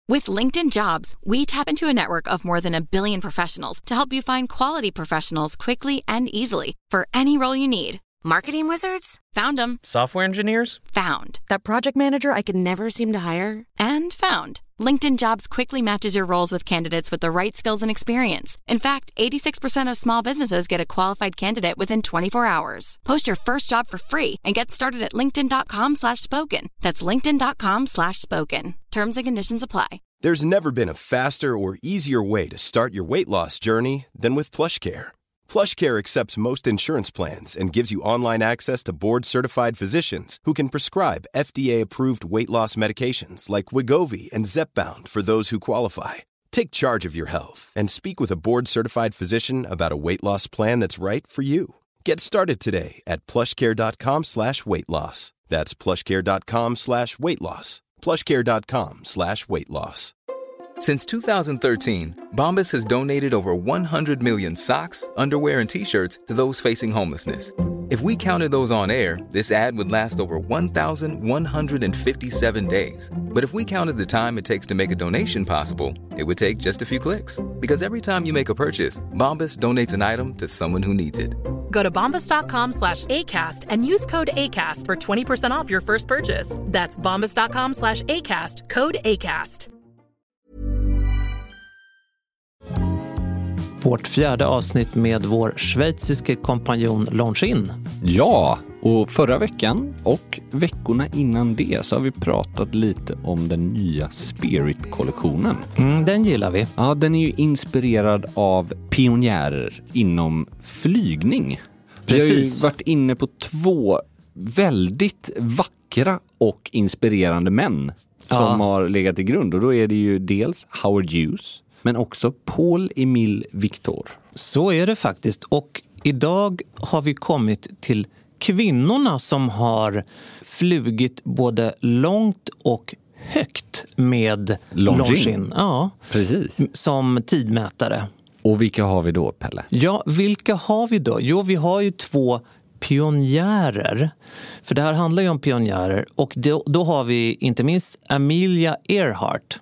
With LinkedIn Jobs, we tap into a network of more than 1 billion professionals to help you find quality professionals quickly and easily for any role you need. Marketing wizards? Found them. Software engineers? Found. That project manager I could never seem to hire? And found. LinkedIn Jobs quickly matches your roles with candidates with the right skills and experience. In fact, 86% of small businesses get a qualified candidate within 24 hours. Post your first job for free and get started at linkedin.com/spoken. That's linkedin.com/spoken. Terms and conditions apply. There's never been a faster or easier way to start your weight loss journey than with PlushCare. PlushCare accepts most insurance plans and gives you online access to board-certified physicians who can prescribe FDA-approved weight loss medications like Wegovy and Zepbound for those who qualify. Take charge of your health and speak with a board-certified physician about a weight loss plan that's right for you. Get started today at plushcare.com/weightloss. That's plushcare.com/weightloss. plushcare.com/weightloss. Since 2013, Bombas has donated over 100 million socks, underwear, and T-shirts to those facing homelessness. If we counted those on air, this ad would last over 1,157 days. But if we counted the time it takes to make a donation possible, it would take just a few clicks. Because every time you make a purchase, Bombas donates an item to someone who needs it. Go to bombas.com/ACAST and use code ACAST for 20% off your first purchase. That's bombas.com/ACAST, code ACAST. Vårt fjärde avsnitt med vår schweiziske kompanjon Longines. Ja, och förra veckan och veckorna innan det så har vi pratat lite om den nya Spirit-kollektionen. Den gillar vi. Ja, den är ju inspirerad av pionjärer inom flygning. Precis. Vi har ju varit inne på 2 väldigt vackra och inspirerande män som har legat i grund. Och då är det ju dels Howard Hughes, men också Paul-Émile Victor. Så är det faktiskt. Och idag har vi kommit till kvinnorna som har flugit både långt och högt med Longines. Ja, precis. Som tidmätare. Och vilka har vi då, Pelle? Ja, vilka har vi då? Jo, vi har ju 2 pionjärer. För det här handlar ju om pionjärer. Och då har vi inte minst Amelia Earhart.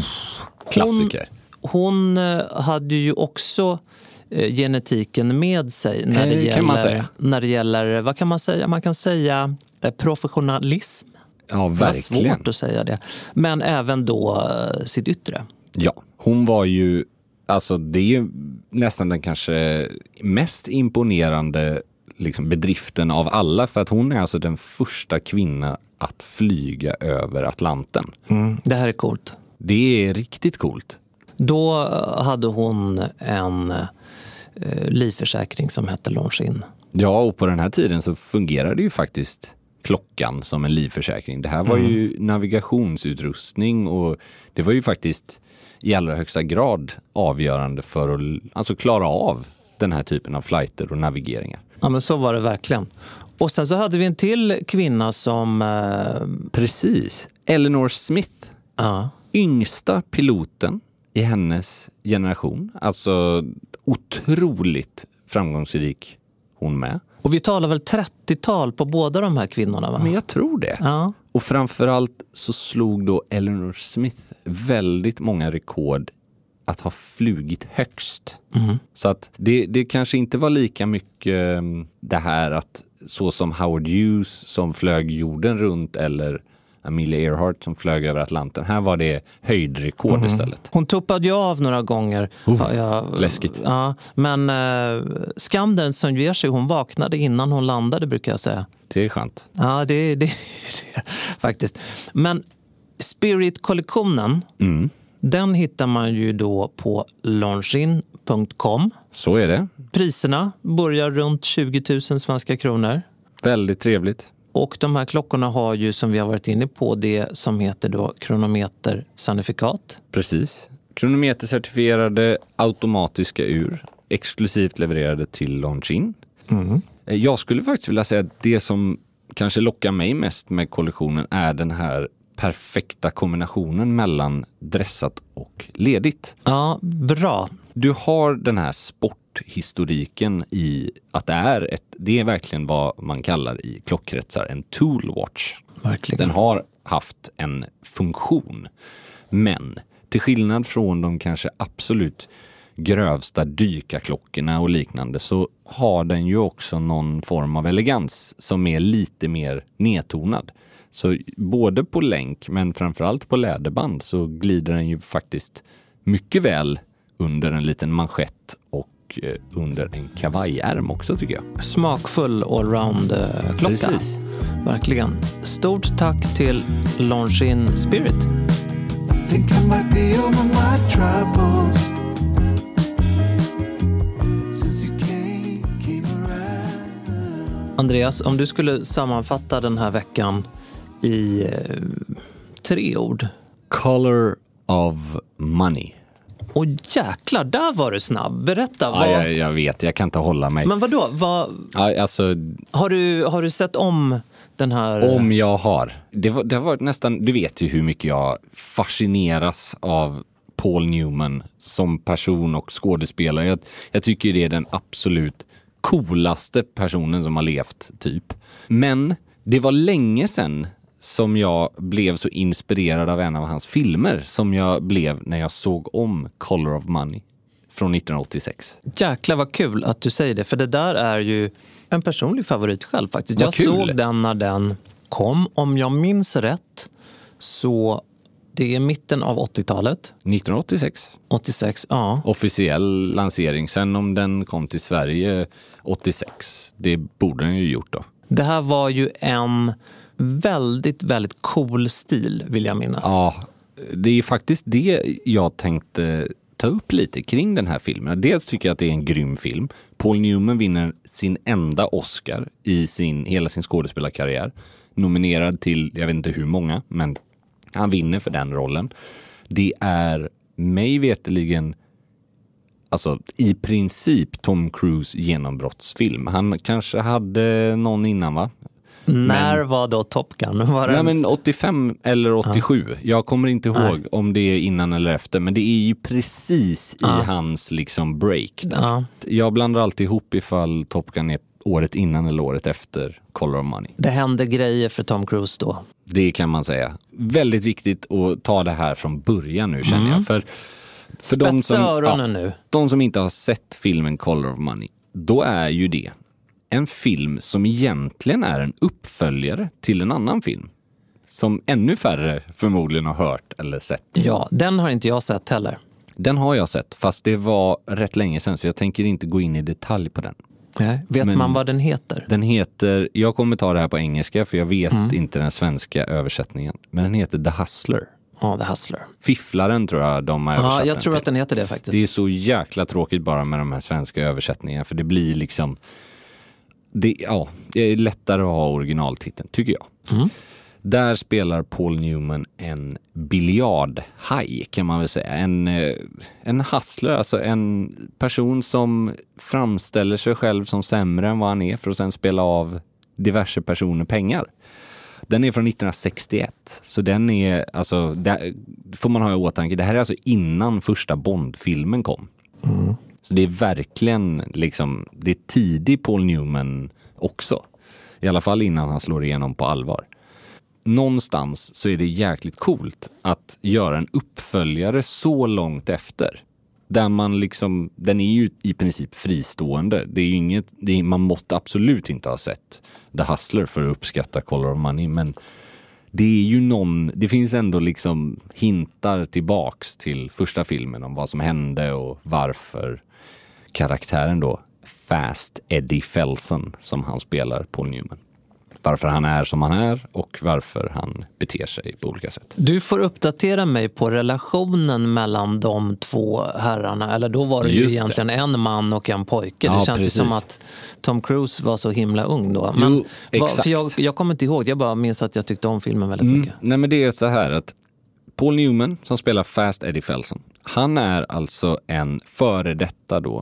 Klassiker. Hon hade ju också genetiken med sig när det gäller, kan man säga. När det gäller, vad kan man säga? Man kan säga professionalism. Ja, verkligen. Det är svårt att säga det. Men även då sitt yttre. Ja, hon var ju, alltså det är ju nästan den kanske mest imponerande liksom bedriften av alla, för att hon är alltså den första kvinna att flyga över Atlanten. Det här är coolt. Det är riktigt coolt. Då hade hon en livförsäkring som hette Longines. Ja, och på den här tiden så fungerade ju faktiskt klockan som en livförsäkring. Det här var ju navigationsutrustning och det var ju faktiskt i allra högsta grad avgörande för att alltså klara av den här typen av flighter och navigeringar. Ja, men så var det verkligen. Och sen så hade vi en till kvinna som... Precis. Eleanor Smith. Ja. Yngsta piloten i hennes generation. Alltså otroligt framgångsrik hon med. Och vi talar väl 30-tal på båda de här kvinnorna, va? Men jag tror det. Ja. Och framförallt så slog då Eleanor Smith väldigt många rekord att ha flugit högst. Så att det kanske inte var lika mycket det här att så som Howard Hughes som flög jorden runt eller Amelia Earhart som flög över Atlanten. Här var det höjdrekord istället. Hon tuppade ju av några gånger. Läskigt. Ja, men skam den som ger sig. Hon vaknade innan hon landade, brukar jag säga. Det är skönt. Ja, det faktiskt. Men Spirit-kollektionen, den hittar man ju då på longines.com. Så är det. Priserna börjar runt 20 000 svenska kronor. Väldigt trevligt. Och de här klockorna har ju, som vi har varit inne på, det som heter då kronometercertifikat. Precis. Kronometercertifierade automatiska ur, exklusivt levererade till Longines. Jag skulle faktiskt vilja säga att det som kanske lockar mig mest med kollektionen är den här perfekta kombinationen mellan dressat och ledigt. Ja, bra. Du har den här sporthistoriken i att det är verkligen vad man kallar i klockkretsar en toolwatch. Verkligen. Den har haft en funktion. Men till skillnad från de kanske absolut grövsta dykarklockorna och liknande så har den ju också någon form av elegans som är lite mer nedtonad. Så både på länk men framförallt på läderband så glider den ju faktiskt mycket väl under en liten manschett och under en kavajärm också tycker jag. Smakfull allround-klocka. Precis. Verkligen. Stort tack till Longines Spirit. Think I might be over my troubles since you came around. Andreas, om du skulle sammanfatta den här veckan i 3 ord. Color of money. Och jäklar, där var du snabb. Berätta. Ja, jag vet, jag kan inte hålla mig. Men vadå? Ja, alltså, har du sett om den här? Om jag har. Det har varit nästan, du vet ju hur mycket jag fascineras av Paul Newman som person och skådespelare. Jag tycker det är den absolut coolaste personen som har levt typ. Men det var länge sedan som jag blev så inspirerad av en av hans filmer som jag blev när jag såg om Color of Money från 1986. Jäklar vad kul att du säger det, för det där är ju en personlig favorit själv faktiskt. Vad Jag kul. såg den när den kom, om jag minns rätt, så det är mitten av 80-talet. 1986. 86, ja. Officiell lansering. Sen om den kom till Sverige 86, det borde den ju gjort då. Det här var ju en väldigt, väldigt cool stil, vill jag minnas. Ja, det är faktiskt det jag tänkte ta upp lite kring den här filmen. Dels tycker jag att det är en grym film. Paul Newman vinner sin enda Oscar i hela sin skådespelarkarriär. Nominerad till, jag vet inte hur många, men han vinner för den rollen. Det är mig veteligen, alltså i princip Tom Cruise genombrottsfilm. Han kanske hade någon innan, va? När var då Top Gun? Nej, men 85 eller 87. Ja. Jag kommer inte ihåg om det är innan eller efter. Men det är ju precis i hans liksom break. Ja. Jag blandar alltid ihop ifall Top Gun är året innan eller året efter Color of Money. Det hände grejer för Tom Cruise då. Det kan man säga. Väldigt viktigt att ta det här från början nu, känner jag. För de som inte har sett filmen Color of Money, då är ju det en film som egentligen är en uppföljare till en annan film. Som ännu färre förmodligen har hört eller sett. Ja, den har inte jag sett heller. Den har jag sett, fast det var rätt länge sedan så jag tänker inte gå in i detalj på den. Nej. Vet man vad den heter? Den heter, jag kommer ta det här på engelska för jag vet inte den svenska översättningen. Men den heter The Hustler. Ja, The Hustler. Fifflaren tror jag de har översatt. Ja, jag tror att den heter det faktiskt. Det är så jäkla tråkigt bara med de här svenska översättningarna för det blir liksom... Det är lättare att ha originaltiteln, tycker jag. Där spelar Paul Newman en biljardhaj, kan man väl säga. En hustler, alltså en person som framställer sig själv som sämre än vad han är för att sen spela av diverse personer pengar. Den är från 1961, så den är, alltså, där får man ha i åtanke. Det här är alltså innan första Bond-filmen kom. Så det är verkligen liksom, det är tidig Paul Newman också. I alla fall innan han slår igenom på allvar. Någonstans så är det jäkligt coolt att göra en uppföljare så långt efter. Där man liksom, den är ju i princip fristående. Det är ju inget, man måste absolut inte ha sett The Hustler för att uppskatta Color of Money, men det är ju det finns ändå liksom hintar tillbaks till första filmen om vad som hände och varför karaktären då, Fast Eddie Felsen, som han spelar Paul Newman. Varför han är som han är och varför han beter sig på olika sätt. Du får uppdatera mig på relationen mellan de två herrarna. Eller då var det ju egentligen en man och en pojke. Det känns ju som att Tom Cruise var så himla ung då. Men exakt. För jag kommer inte ihåg, jag bara minns att jag tyckte om filmen väldigt mycket. Nej, men det är så här att Paul Newman som spelar Fast Eddie Felsen, han är alltså en före detta då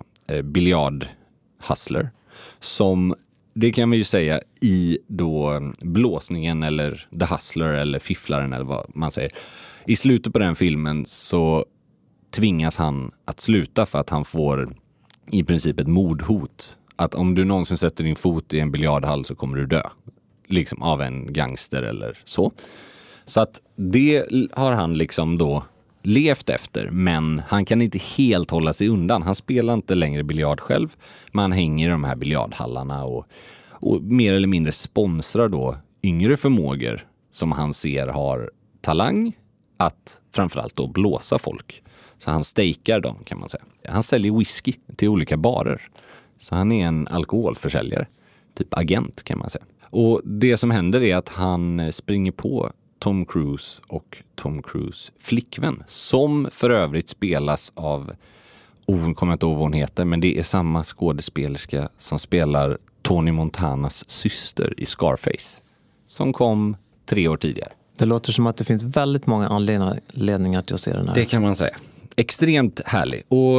biljardhustler som, det kan vi ju säga, i då blåsningen eller The Hustler eller fifflaren eller vad man säger. I slutet på den filmen så tvingas han att sluta för att han får i princip ett mordhot. Att om du någonsin sätter din fot i en biljardhall så kommer du dö. Liksom av en gangster eller så. Så att det har han liksom då levt efter, men han kan inte helt hålla sig undan. Han spelar inte längre biljard själv, men han hänger i de här biljardhallarna och mer eller mindre sponsrar då yngre förmågor som han ser har talang att framförallt då blåsa folk. Så han stakar dem, kan man säga. Han säljer whisky till olika barer. Så han är en alkoholförsäljare. Typ agent, kan man säga. Och det som händer är att han springer på Tom Cruise och Tom Cruise flickvän. Som för övrigt spelas av, kommer jag inte ihåg vad hon heter, men det är samma skådespelerska som spelar Tony Montanas syster i Scarface. Som kom 3 år tidigare. Det låter som att det finns väldigt många anledningar till att se den här. Det kan man säga. Extremt härlig. Och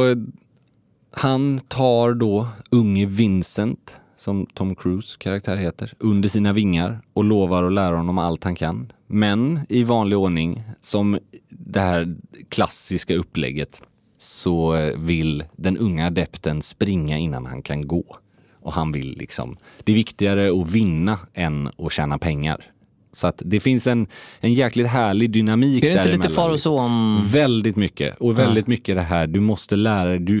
han tar då unge Vincent, som Tom Cruise karaktär heter, under sina vingar och lovar att lära honom allt han kan. Men i vanlig ordning, som det här klassiska upplägget, så vill den unga adepten springa innan han kan gå. Och han vill liksom, det är viktigare att vinna än att tjäna pengar. Så att det finns en jäkligt härlig dynamik där. Är det inte lite far och så om... Väldigt mycket. Och väldigt mycket det här, du måste lära dig,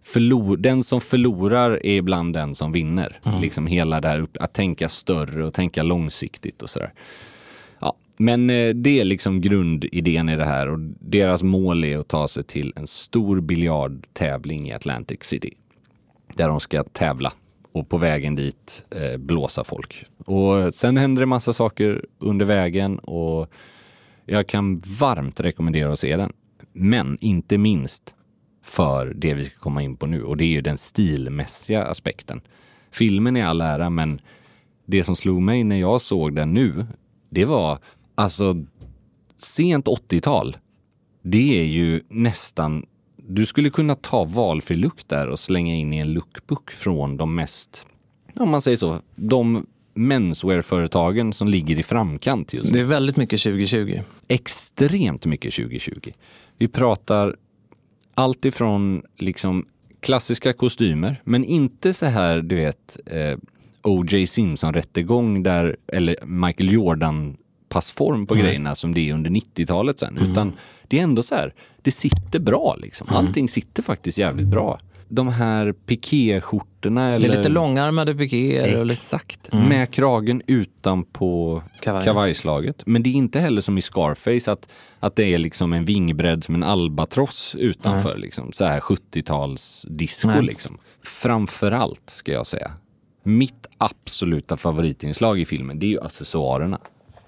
den som förlorar är ibland den som vinner. Liksom hela det här att tänka större och tänka långsiktigt och sådär. Ja, men det är liksom grundidén i det här, och deras mål är att ta sig till en stor biljardtävling i Atlantic City. Där de ska tävla och på vägen dit blåsa folk. Och sen händer det massa saker under vägen, och jag kan varmt rekommendera att se den. Men inte minst för det vi ska komma in på nu, och det är ju den stilmässiga aspekten. Filmen är all ära, men det som slog mig när jag såg den nu, det var alltså sent 80-tal. Det är ju nästan, du skulle kunna ta valfri look där och slänga in i en lookbook från de mest, om man säger så, de menswear-företagen som ligger i framkant just nu. Det är väldigt mycket 2020. Extremt mycket 2020. Vi pratar allt ifrån liksom klassiska kostymer, men inte så här, du vet, O.J. Simpson-rättegång där, eller Michael Jordan passform på grejerna som det är under 90-talet sen, utan det är ändå så här, det sitter bra liksom. Allting sitter faktiskt jävligt bra. De här piké-skjortorna, eller... Det är lite långärmade pikéer. Exakt. Med kragen utanpå kavajslaget. Men det är inte heller som i Scarface att det är liksom en vingbredd som en albatross utanför. Liksom. Så här 70-tals disco liksom. Framförallt ska jag säga. Mitt absoluta favoritinslag i filmen, det är ju accessoarerna.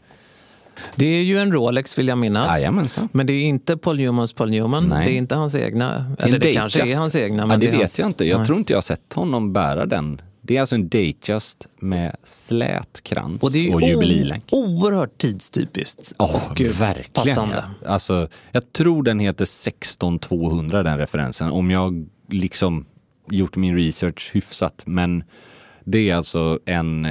Det är ju en Rolex, vill jag minnas. Jajamensan. Men det är inte Paul Newman. Nej. Det är inte hans egna. Eller det kanske är hans egna. Men det vet jag inte. Jag tror inte jag har sett honom bära den. Det är alltså en Datejust med slät krans och jubililänk. Oerhört tidstypiskt. Verkligen. Passande. Ja. Alltså, jag tror den heter 16200, den referensen. Om jag liksom gjort min research hyfsat. Men det är alltså en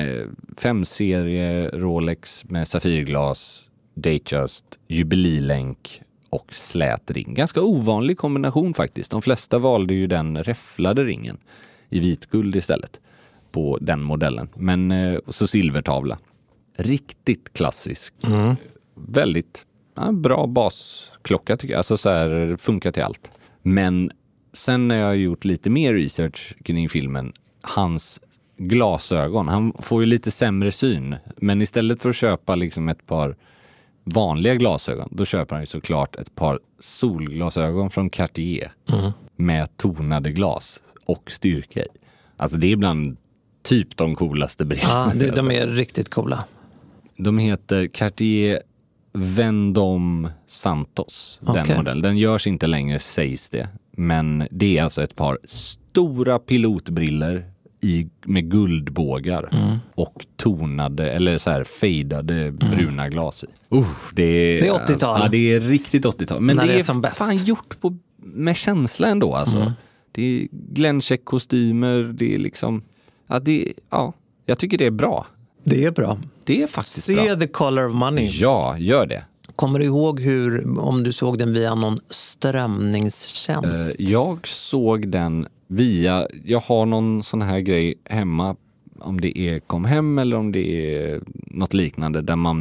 5-serie Rolex med safirglas, Datejust, jubililänk och slät ring. Ganska ovanlig kombination faktiskt. De flesta valde ju den räfflade ringen i vitguld istället på den modellen. Men så silvertavla. Riktigt klassisk. Väldigt bra basklocka tycker jag. Alltså så här, funkar till allt. Men sen när jag har gjort lite mer research kring filmen, hans glasögon. Han får ju lite sämre syn. Men istället för att köpa liksom ett par vanliga glasögon, då köper han ju såklart ett par solglasögon från Cartier med tonade glas och styrka i. Alltså det är ibland typ de coolaste brillorna. Ja, de är riktigt coola. De heter Cartier Vendôme Santos, den modellen. Den görs inte längre, sägs det. Men det är alltså ett par stora pilotbriller med guldbågar och tonade eller så här fejdade bruna glas i. Det är 80-tal. Ja, det är riktigt 80-tal. Men när det är som bäst. Fan gjort med känsla ändå alltså. Det är Glencheck-kostymer, det är liksom jag tycker det är bra. Det är bra. Det är faktiskt bra. Se The Color of Money. Ja, gör det. Kommer du ihåg om du såg den via någon strömningstjänst? Jag såg den jag har någon sån här grej hemma, om det är Kom hem eller om det är något liknande, där man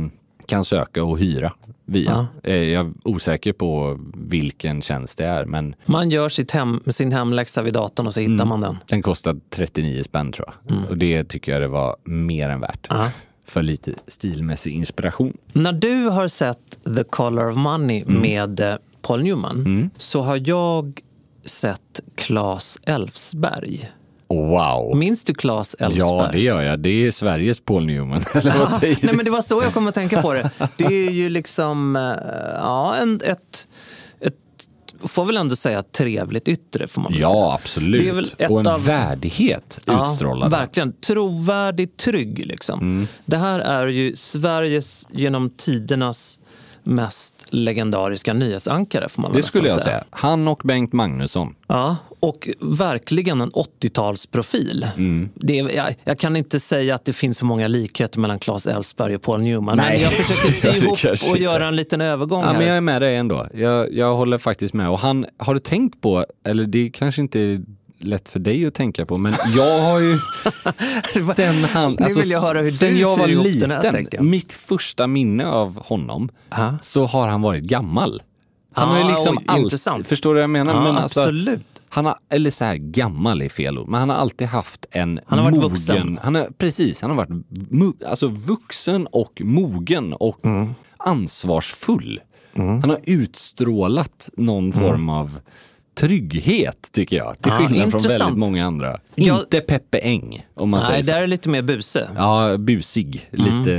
kan söka och hyra via. Jag är osäker på vilken tjänst det är, men man gör sin hemläxa vid datorn och så hittar man den. Den kostar 39 spänn tror jag. Och det tycker jag det var mer än värt. För lite stilmässig inspiration. När du har sett The Color of Money med Paul Newman så har jag sett Claes Elfsberg. Wow. Minns du Claes Elfsberg? Ja, det gör jag. Det är Sveriges Paul Newman. Eller vad säger du? Nej, men det var så jag kom att tänka på det. Det är ju liksom ett får väl ändå säga trevligt yttre, får man säga. Ja, absolut. Det är väl och en värdighet utstrålad. Verkligen. Trovärdig, trygg liksom. Det här är ju Sveriges genom tidernas mest legendariska nyhetsankare, får man väl det skulle jag säga. Han och Bengt Magnusson. Ja, och verkligen en 80-talsprofil. Jag kan inte säga att det finns så många likheter mellan Claes Elfsberg och Paul Newman. Nej. Men jag försöker se ihop och göra en liten övergång här. Men jag är med dig ändå. Jag håller faktiskt med. Och han, har du tänkt på, eller det kanske inte är lätt för dig att tänka på, men jag har ju nu vill jag höra hur sen du jag ser var ihop liten, den här säcken. mitt första minne av honom så har han varit gammal. Han har ju liksom intressant. Förstår du vad jag menar? Ja, men absolut. Han har, eller så här, gammal är fel ord, men han har alltid haft en han har varit mogen, vuxen. han har varit vuxen och mogen och ansvarsfull. Han har utstrålat någon form av trygghet, tycker jag. Till skillnad från väldigt många andra. Inte Peppe Eng, om man säger så. Nej, där är lite mer buse. Ja, busig.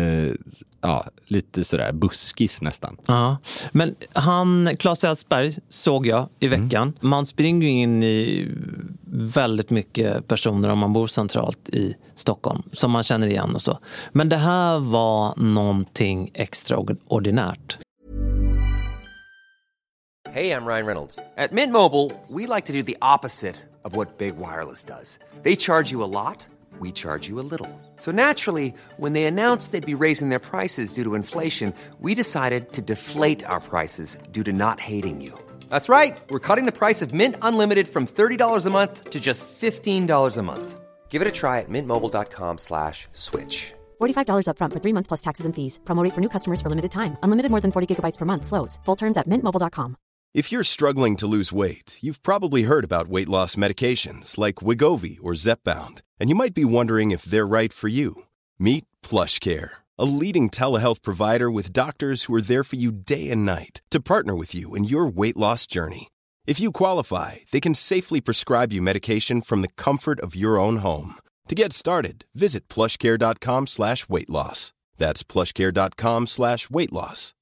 Lite sådär buskis nästan. Ja. Men Claes Elfsberg såg jag i veckan. Man springer ju in i väldigt mycket personer om man bor centralt i Stockholm som man känner igen och så. Men det här var någonting extraordinärt. Hey, I'm Ryan Reynolds. At Mint Mobile, we like to do the opposite of what Big Wireless does. They charge you a lot, we charge you a little. So naturally, when they announced they'd be raising their prices due to inflation, we decided to deflate our prices due to not hating you. That's right. We're cutting the price of Mint Unlimited from $30 a month to just $15 a month. Give it a try at mintmobile.com/switch. $45 up front for 3 months plus taxes and fees. Promo rate for new customers for limited time. Unlimited more than 40 gigabytes per month. Slows full terms at mintmobile.com. If you're struggling to lose weight, you've probably heard about weight loss medications like Wegovy or Zepbound, and you might be wondering if they're right for you. Meet PlushCare, a leading telehealth provider with doctors who are there for you day and night to partner with you in your weight loss journey. If you qualify, they can safely prescribe you medication from the comfort of your own home. To get started, visit plushcare.com/weightloss. That's plushcare.com/weightloss.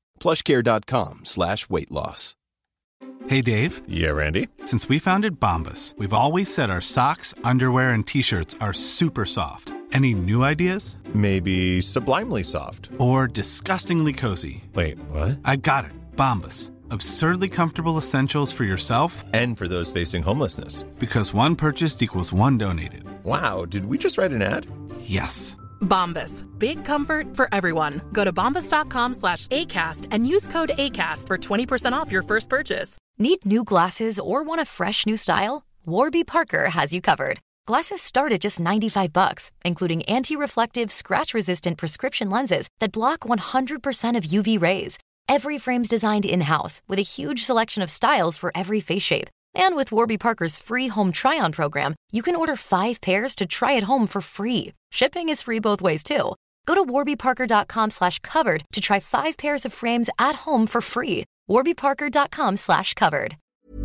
plushcare.com/weightloss. Hey, Dave. Yeah, Randy? Since we founded Bombas, we've always said our socks, underwear, and T-shirts are super soft. Any new ideas? Maybe sublimely soft. Or disgustingly cozy. Wait, what? I got it. Bombas. Absurdly comfortable essentials for yourself and for those facing homelessness. Because one purchased equals one donated. Wow, did we just write an ad? Yes. Bombas. Big comfort for everyone. Go to bombas.com/ACAST and use code ACAST for 20% off your first purchase. Need new glasses or want a fresh new style? Warby Parker has you covered. Glasses start at just $95, including anti-reflective, scratch-resistant prescription lenses that block 100% of UV rays. Every frame's designed in-house with a huge selection of styles for every face shape. And with Warby Parker's free home try-on program, you can order 5 pairs to try at home for free. Shipping is free both ways too. Go to warbyparker.com/covered to try 5 pairs of frames at home for free. warbyparker.com/covered.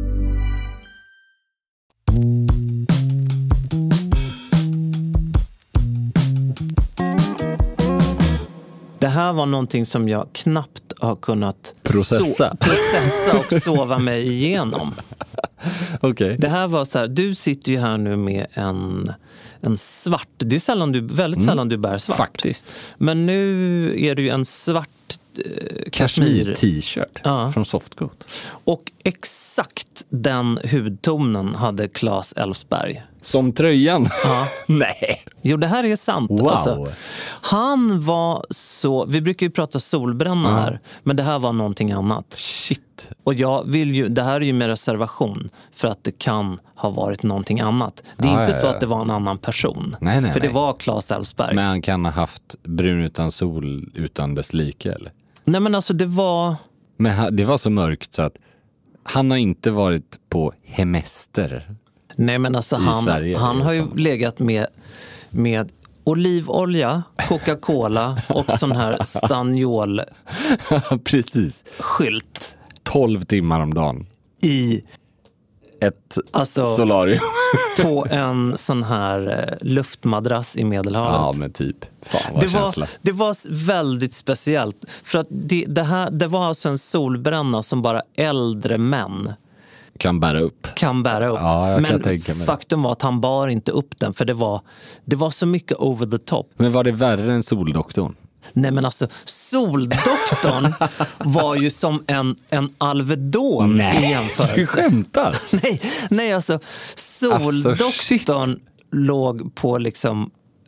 Det här var någonting som jag knappt har kunnat processa och sova mig igenom. Okay. Det här var så här, du sitter ju här nu med en svart, det är väldigt sällan du bär svart. Faktiskt. Men nu är det ju en svart kashmir t-shirt från Softcoat. Och exakt den hudtonen hade Claes Elfsberg. Som tröjan? Ja. Nej. Jo, det här är sant. Wow. Alltså, han var så... Vi brukar ju prata solbränna här, men det här var någonting annat. Shit. Och jag vill ju... Det här är ju med reservation för att det kan ha varit någonting annat. Det är inte så att det var en annan person. Nej, för det var Claes Elfsberg. Men han kan ha haft brun utan sol utan dess like, eller? Nej, men alltså det var... Men det var så mörkt så att han har inte varit på hemester. Nej, men alltså han har ju legat med olivolja, Coca-Cola och sån här Staniol. Precis. Skylt. 12 timmar om dagen. I ett solarium. På en sån här luftmadrass i Medelhavet. Ja, men typ. Fan, vad känsla. Det var väldigt speciellt. För att det var alltså en solbränna som bara äldre män kan bära upp. Ja, men faktum var att han bar inte upp den, för det var så mycket over the top. Men var det värre än Soldoktorn? Nej, men alltså Soldoktorn var ju som en Alvedon i jämförelse. Du skämtar? Nej, alltså Soldoktorn låg på liksom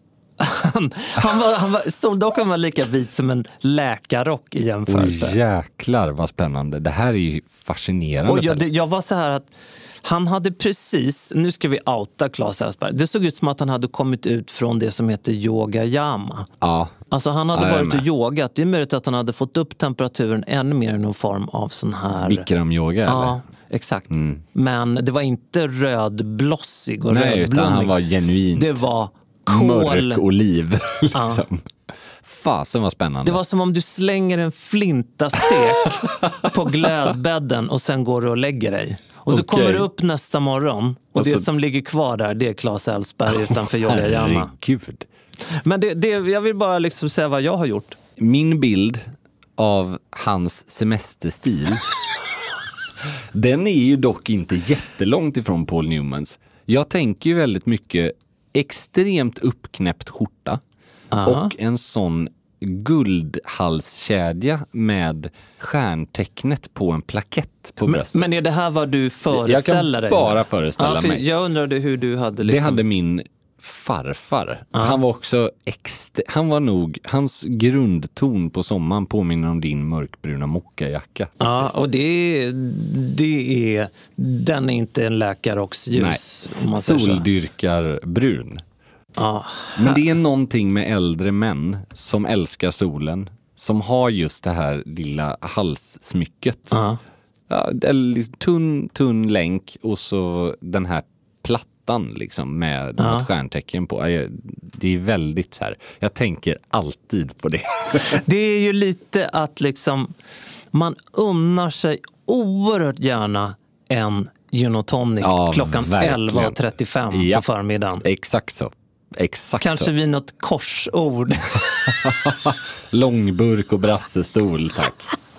Soldoktorn var lika vit som en läkarrock i jämförelse. Jäklar vad spännande. Det här är ju fascinerande. Och jag var så här att han hade precis, nu ska vi outa Claes Elfsberg. Det såg ut som att han hade kommit ut från det som heter yogayama. Ja. Alltså han hade varit och yogat. Det är möjligt att han hade fått upp temperaturen ännu mer i någon form av sån här... Bikram-yoga, eller? Ja, exakt. Men det var inte rödblossig och rödblommig. Utan han var genuint. Det var mörk oliv. Liksom. Fasen var spännande. Det var som om du slänger en flintastek på glödbädden och sen går du och lägger dig. Och så kommer du upp nästa morgon och det som ligger kvar där, det är Claes Elfsberg utanför yogayama. Herregud. Men jag vill bara liksom säga vad jag har gjort. Min bild av hans semesterstil den är ju dock inte jättelångt ifrån Paul Newmans. Jag tänker ju väldigt mycket extremt uppknäppt skjorta. Och en sån guldhalskedja med stjärntecknet på en plakett på bröstet. Men är det här vad du föreställer dig? Jag kan bara föreställa mig. Jag undrade hur du hade liksom... Det hade min farfar. Han var också hans grundton på sommaren påminner om din mörkbruna mockajacka. Ja, och den är inte en läkarrocksljus. Nej, soldyrkar brun. Men det är någonting med äldre män som älskar solen, som har just det här lilla halssmycket. Tunn länk och så den här plattan liksom med ett stjärntecken på. Det är väldigt så här. Jag tänker alltid på det. Det är ju lite att liksom man unnar sig oerhört gärna en gin och tonic klockan 11:35 på förmiddagen. Exakt så. Kanske vid något korsord. Långburk och brassestol, tack.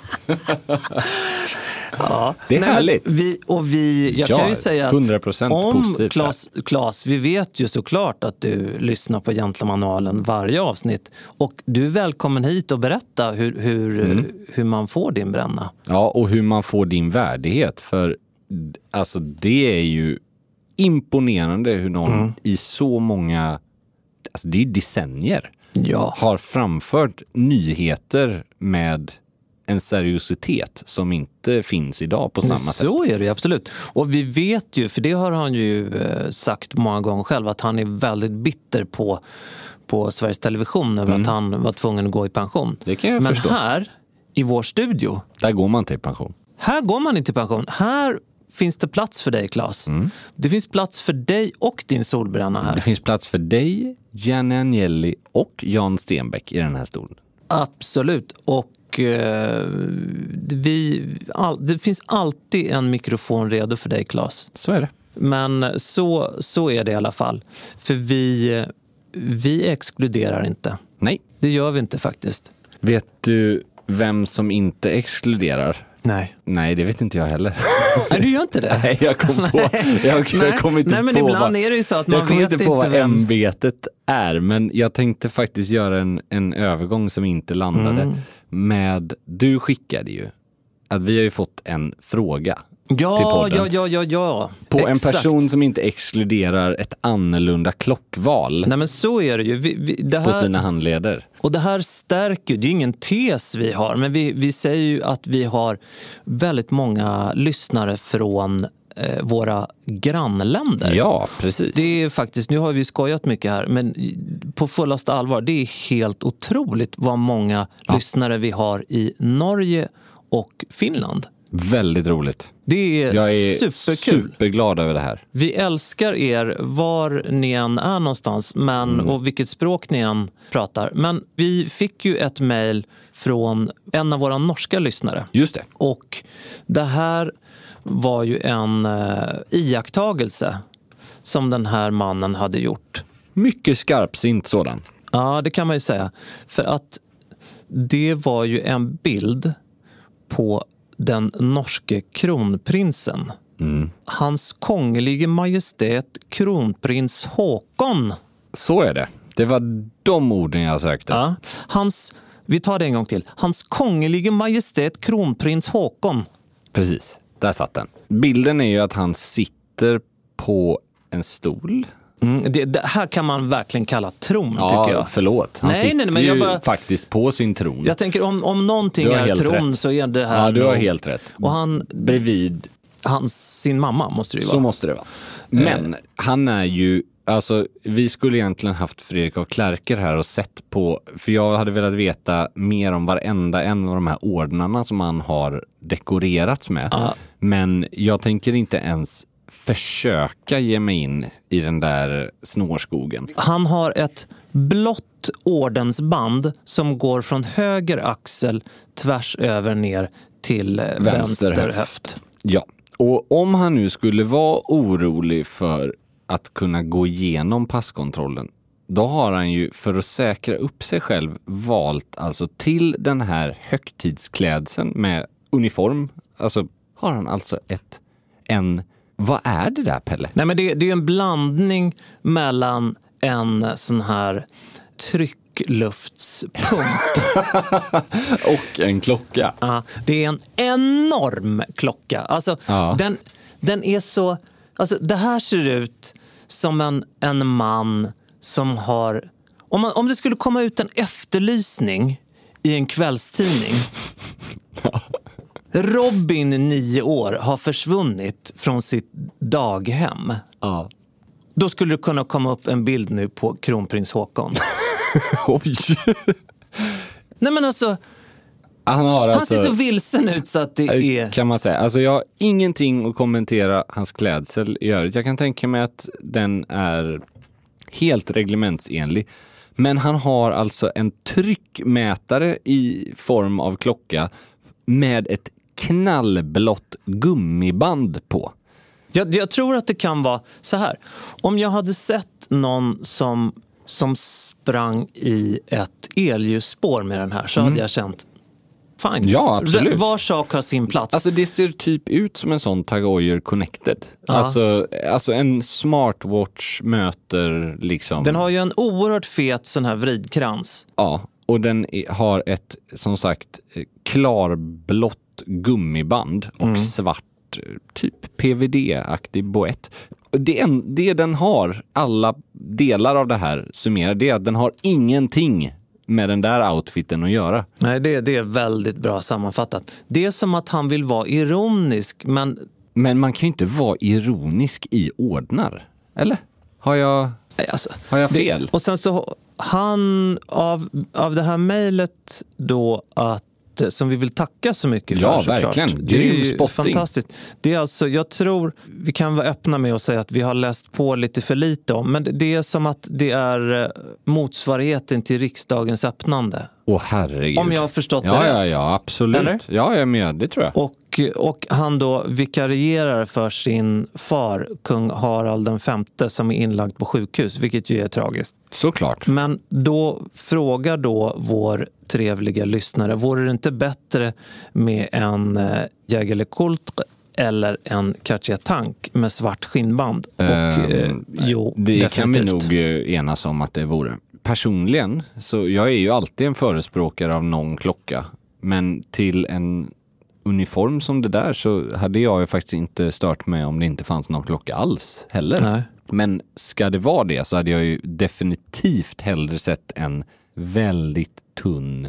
Det är härligt. Jag kan ju säga att 100% positivt. Claes, vi vet ju såklart att du lyssnar på Gentlemanualen varje avsnitt. Och du är välkommen hit och berätta hur man får din bränna. Ja, och hur man får din värdighet. För alltså, det är ju imponerande hur någon i så många, alltså det är decennier, har framfört nyheter med en seriositet som inte finns idag på samma sätt. Så är det absolut. Och vi vet ju, för det har han ju sagt många gånger själv, att han är väldigt bitter på Sveriges Television över att han var tvungen att gå i pension. Det kan jag förstå. Men här i vår studio, där går man till pension. Här går man inte i pension. Här finns det plats för dig, Claes. Det finns plats för dig och din solbränna här. Det finns plats för dig, Janne Agnelli och Jan Stenbeck i den här stolen. Absolut. Och det finns alltid en mikrofon redo för dig, Claes. Så är det. Men så är det i alla fall. För vi exkluderar inte. Nej. Det gör vi inte faktiskt. Vet du vem som inte exkluderar? Nej, det vet inte jag heller. Nej, du gör inte det? Nej, jag kom inte Nej, men på ibland är det ju så att man vet inte vad ämbetet är. Men jag tänkte faktiskt göra en övergång som inte landade. Du skickade ju att vi har ju fått en fråga till podden. Ja. På en person som inte exkluderar ett annorlunda klockval. Nej, men så är det ju. Det här, på sina handleder. Och det här stärker, det är ju ingen tes vi har, men vi säger ju att vi har väldigt många lyssnare från våra grannländer. Ja, precis. Det är faktiskt, nu har vi skojat mycket här, men på fullaste allvar, det är helt otroligt vad många lyssnare vi har i Norge och Finland. Väldigt roligt. Det är Jag är superkul. superglad över det här. Vi älskar er var ni än är någonstans och vilket språk ni än pratar. Men vi fick ju ett mejl från en av våra norska lyssnare. Just det. Och det här var ju en iakttagelse som den här mannen hade gjort. Mycket skarpsint sådan. Ja, det kan man ju säga. För att det var ju en bild på den norske kronprinsen. Hans kongelige majestät kronprins Håkon. Så är det. Det var de orden jag sökte. Ja. Vi tar det en gång till. Hans kongelige majestät kronprins Håkon. Precis, där satt den. Bilden är ju att han sitter på en stol. Det här kan man verkligen kalla tron, tycker jag. Förlåt. Han sitter ju faktiskt på sin tron. Jag tänker, om någonting är tron rätt. Så är det här. Ja, du har helt rätt. Och han bredvid sin mamma måste det ju vara. Så måste det vara. Men han är ju, alltså vi skulle egentligen haft Fredrik av Klerker här och sett på, för jag hade velat veta mer om varenda en av de här ordnarna som han har dekorerats med. Men jag tänker inte ens försöka ge mig in i den där snårskogen. Han har ett blått ordensband som går från höger axel tvärs över ner till vänster höft. Ja, och om han nu skulle vara orolig för att kunna gå igenom passkontrollen, då har han ju för att säkra upp sig själv valt alltså till den här högtidsklädseln med uniform. Alltså har han alltså vad är det där, Pelle? Nej, men det är en blandning mellan en sån här tryckluftspump och en klocka. Ja, det är en enorm klocka. Alltså, den är så... Alltså, det här ser ut som en man som har... Om det skulle komma ut en efterlysning i en kvällstidning... Robin, 9 år, har försvunnit från sitt daghem. Ja. Då skulle det kunna komma upp en bild nu på kronprins Håkon. Oj! Nej, men alltså... Han ser så vilsen ut så att det är... Kan man säga. Alltså jag har ingenting att kommentera hans klädsel i övrigt. Jag kan tänka mig att den är helt reglementsenlig. Men han har alltså en tryckmätare i form av klocka med ett knallblått gummiband på. Jag tror att det kan vara så här. Om jag hade sett någon som sprang i ett elljusspår med den här så hade jag känt fine. Ja, absolut. Var sak har sin plats. Alltså det ser typ ut som en sån Tag Heuer Connected. Ja. Alltså en smartwatch möter liksom... Den har ju en oerhört fet sån här vridkrans. Ja, och den har ett, som sagt, klarblått gummiband och svart typ PVD-aktig boett. Det den har, alla delar av det här summerar, det är att den har ingenting med den där outfiten att göra. Nej, det är väldigt bra sammanfattat. Det är som att han vill vara ironisk, men man kan ju inte vara ironisk i ordnar. Eller? Har jag fel? Och sen så han av det här mejlet då som vi vill tacka så mycket för. Ja, verkligen. Det är ju fantastiskt. Det är alltså, jag tror vi kan vara öppna med att säga att vi har läst på lite för lite om, men det är som att det är motsvarigheten till riksdagens öppnande. Herregud. Om jag har förstått det rätt. Ja, absolut. Eller? Ja, jag är med, det tror jag. Och han då vikarierar för sin far, kung Harald den femte, som är inlagd på sjukhus, vilket ju är tragiskt. Såklart. Men då frågar då vår trevliga lyssnare, vore det inte bättre med en Jägerlekult eller en Cartier-tank med svart skinnband? Jo, det definitivt. Kan vi nog enas om att det vore. Personligen, så jag är ju alltid en förespråkare av någon klocka. Men till en uniform som det där så hade jag ju faktiskt inte stört mig om det inte fanns någon klocka alls heller. Nej. Men ska det vara det så hade jag ju definitivt hellre sett en väldigt tunn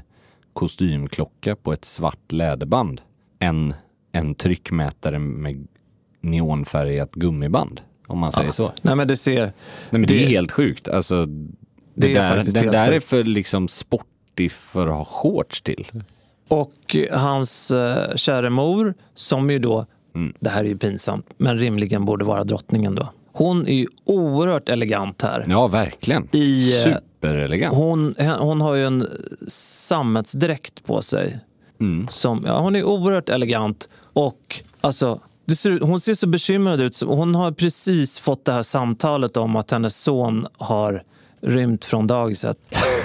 kostymklocka på ett svart läderband än en tryckmätare med neonfärgat gummiband, om man säger så. Nej, men det är helt sjukt. Alltså, den där är för liksom sportig för att ha shorts till. Och hans kära mor, som ju då, det här är ju pinsamt, men rimligen borde vara drottningen då. Hon är ju oerhört elegant här. Ja, verkligen. Superelegant. Hon har ju en sammetsdräkt på sig. Hon är oerhört elegant. Och alltså, hon ser så bekymrad ut. Hon har precis fått det här samtalet om att hennes son har rymt från dagiset.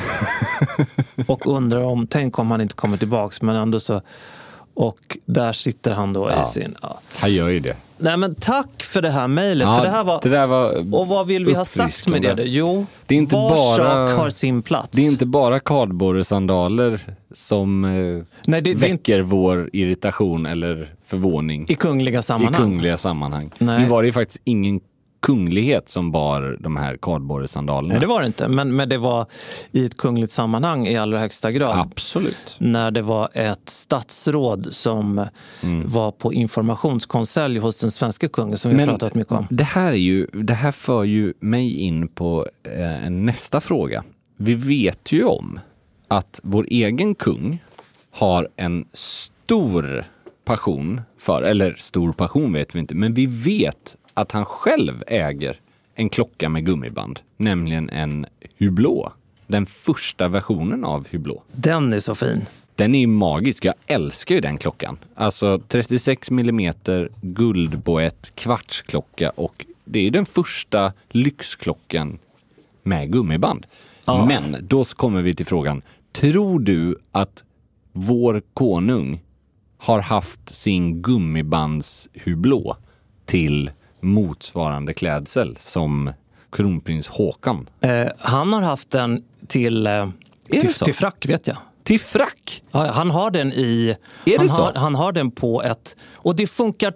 Och undrar tänk om han inte kommer tillbaks, men ändå så. Och där sitter han då i sin... Ja. Han gör ju det. Nej, men tack för det här mejlet. Ja, för det där var och vad vill vi ha sagt med det? Jo, det är inte var sak har sin plats. Det är inte bara kardborresandaler som väcker vår irritation eller förvåning. I kungliga sammanhang. Nu var det ju faktiskt ingen kunglighet som bar de här kardborresandalerna. Nej, det var det inte. Men det var i ett kungligt sammanhang i allra högsta grad. Absolut. När det var ett statsråd som var på informationskonselj hos den svenska kungen som vi har pratat mycket om. Det här för ju mig in på nästa fråga. Vi vet ju om att vår egen kung har en stor passion för, eller stor passion vet vi inte, men vi vet att han själv äger en klocka med gummiband, nämligen en Hublot. Den första versionen av Hublot. Den är så fin. Den är ju magisk. Jag älskar ju den klockan. Alltså 36 mm guldboett kvartsklocka, och det är den första lyxklockan med gummiband. Ja. Men då kommer vi till frågan. Tror du att vår konung har haft sin gummibands Hublot till motsvarande klädsel som kronprins Håkan? Han har haft den till frack, vet jag. Till frack? Ja, han har den i... Han har den på ett... Och det funkar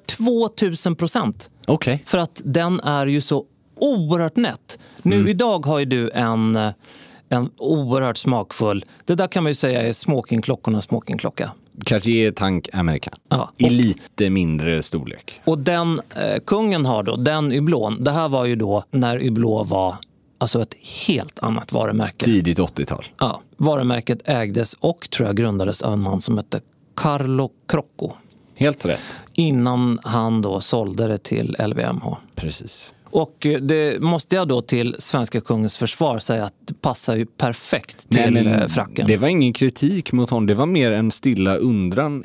2000%. Okej. För att den är ju så oerhört nätt. Nu idag har ju du en oerhört smakfull... Det där kan man ju säga är smokingklocka. Cartier Tank American. Ja, i lite mindre storlek. Och den kungen har då, den Hublot. Det här var ju då när Hublot var alltså ett helt annat varumärke. Tidigt 80-tal. Ja, varumärket ägdes och tror jag grundades av en man som hette Carlo Crocco. Helt rätt. Innan han då sålde det till LVMH. Precis. Och det måste jag då till svenska kungens försvar säga att det passar ju perfekt till fracken. Det var ingen kritik mot honom. Det var mer en stilla undran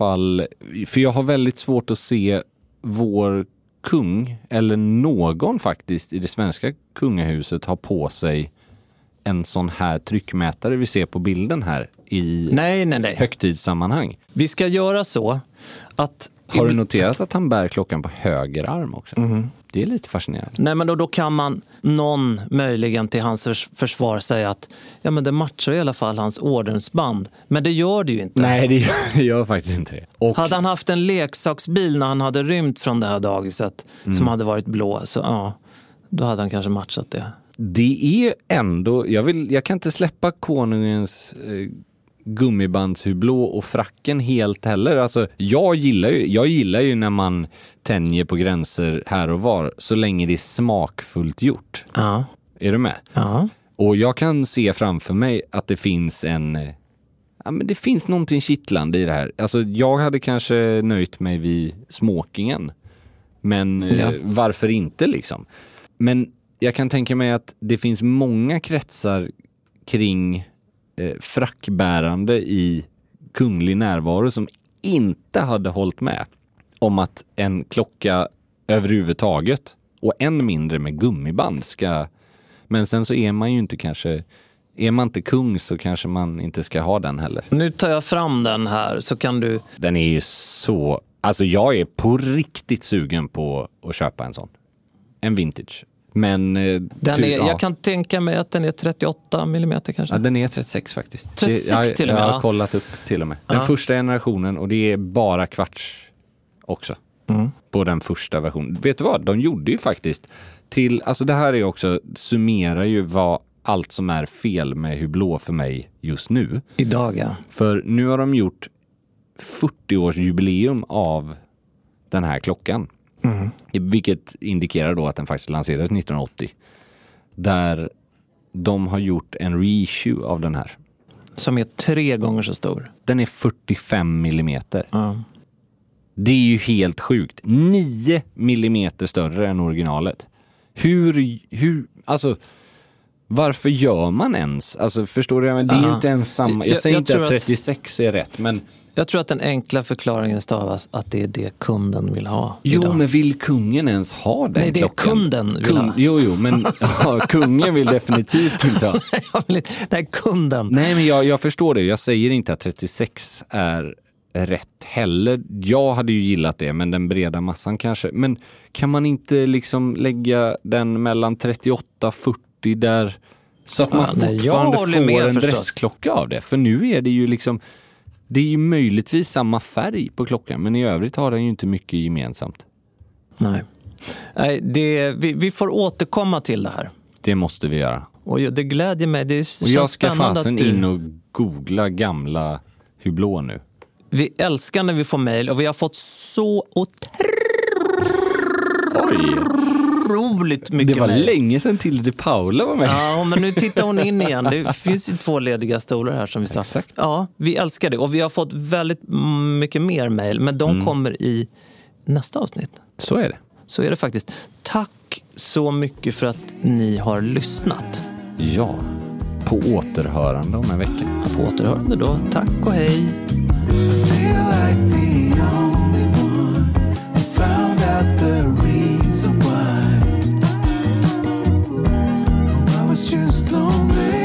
för jag har väldigt svårt att se vår kung eller någon faktiskt i det svenska kungahuset ha på sig en sån här tryckmätare vi ser på bilden här i högtidssammanhang. Vi ska göra så att... Har du noterat att han bär klockan på höger arm också? Det är lite fascinerande. Nej, men då kan någon möjligen till hans försvar säga att men det matchar i alla fall hans ordensband. Men det gör det ju inte. Nej, det gör faktiskt inte det. Och hade han haft en leksaksbil när han hade rymt från det här dagiset som hade varit blå, så då hade han kanske matchat det. Det är ändå... Jag kan inte släppa konungens... gummibandshublå och fracken helt heller. Alltså, jag gillar ju när man tänjer på gränser här och var så länge det är smakfullt gjort. Ja. Är du med? Ja. Och jag kan se framför mig att det finns men det finns någonting kittlande i det här. Alltså, jag hade kanske nöjt mig vid smokingen. Men varför inte liksom? Men jag kan tänka mig att det finns många kretsar kring frackbärande i kunglig närvaro som inte hade hållit med om att en klocka överhuvudtaget och än mindre med gummiband ska... Men sen så är man ju inte kanske... Är man inte kung så kanske man inte ska ha den heller. Nu tar jag fram den här så kan du... Den är ju så... Alltså jag är på riktigt sugen på att köpa en sån. En vintage. Men jag kan tänka mig att den är 38 mm kanske. Ja, den är 36 faktiskt. 36 till och med. Jag har kollat upp till och med. Den första generationen, och det är bara kvarts också. På den första versionen. Vet du vad? De gjorde ju faktiskt alltså det här är också, summerar ju vad allt som är fel med Hublot för mig just nu. Idag, ja. För nu har de gjort 40-årsjubileum av den här klockan. Vilket indikerar då att den faktiskt lanserades 1980. Där de har gjort en reissue av den här. Som är 3 gånger så stor. Den är 45 millimeter. Det är ju helt sjukt. 9 millimeter större än originalet. Alltså, varför gör man ens? Alltså, förstår du? Det är ju inte ens samma. Jag säger inte att 36 är rätt, men... Jag tror att den enkla förklaringen stavas att det är det kunden vill ha. Jo, idag. men vill kungen ens ha den Nej, det är klockan? Kunden vill ha. Jo, men kungen vill definitivt inte ha. Nej, kunden. Nej, men jag förstår det. Jag säger inte att 36 är rätt heller. Jag hade ju gillat det, men den breda massan kanske. Men kan man inte liksom lägga den mellan 38-40 där så att man fortfarande får en dressklocka av det? För nu är det ju liksom... Det är ju möjligtvis samma färg på klockan, men i övrigt har den ju inte mycket gemensamt. Nej, vi får återkomma till det här. Det måste vi göra. Och det glädjer mig. Det är så och jag ska fasen in och googla gamla Hublot nu. Vi älskar när vi får mejl och vi har fått så otroligt mycket mejl. Det var länge sedan Tilde Paula var med. Ja, men nu tittar hon in igen. Det finns ju 2 lediga stolar här som vi sa. Exakt. Ja, vi älskar det. Och vi har fått väldigt mycket mer mejl, men de kommer i nästa avsnitt. Så är det. Så är det faktiskt. Tack så mycket för att ni har lyssnat. Ja, på återhörande om en vecka. Ja, på återhörande då. Tack och hej. Just lonely,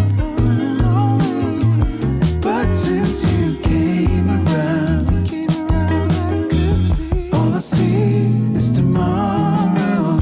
but since you came around, I could see all I see is tomorrow.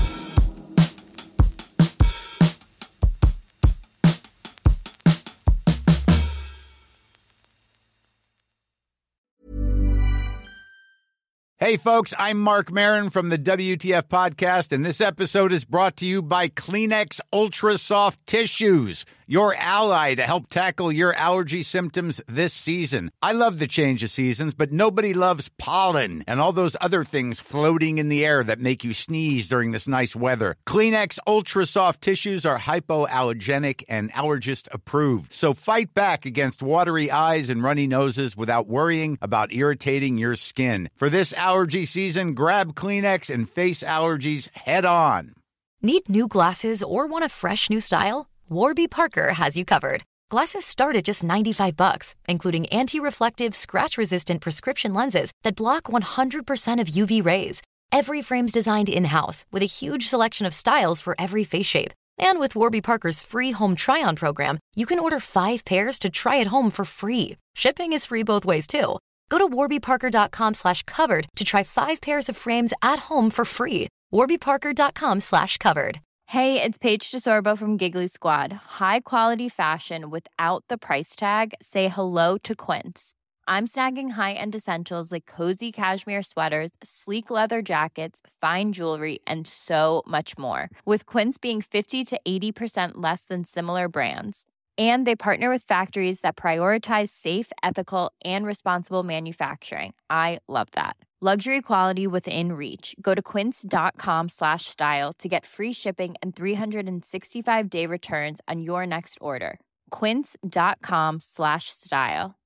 Hey folks, I'm Mark Maron from the WTF Podcast, and this episode is brought to you by Kleenex Ultra Soft Tissues, your ally to help tackle your allergy symptoms this season. I love the change of seasons, but nobody loves pollen and all those other things floating in the air that make you sneeze during this nice weather. Kleenex Ultra Soft Tissues are hypoallergenic and allergist approved, so fight back against watery eyes and runny noses without worrying about irritating your skin. For this allergy season, grab Kleenex and face allergies head on. Need new glasses or want a fresh new style? Warby Parker has you covered. Glasses start at just $95, including anti-reflective, scratch-resistant prescription lenses that block 100% of UV rays. Every frame's designed in-house with a huge selection of styles for every face shape. And with Warby Parker's free home try-on program, you can order 5 pairs to try at home for free. Shipping is free both ways, too. Go to warbyparker.com/covered to try 5 pairs of frames at home for free. warbyparker.com/covered. Hey, it's Paige DeSorbo from Giggly Squad. High quality fashion without the price tag. Say hello to Quince. I'm snagging high-end essentials like cozy cashmere sweaters, sleek leather jackets, fine jewelry, and so much more. With Quince being 50 to 80% less than similar brands. And they partner with factories that prioritize safe, ethical, and responsible manufacturing. I love that. Luxury quality within reach. Go to quince.com/style to get free shipping and 365-day returns on your next order. Quince.com/style.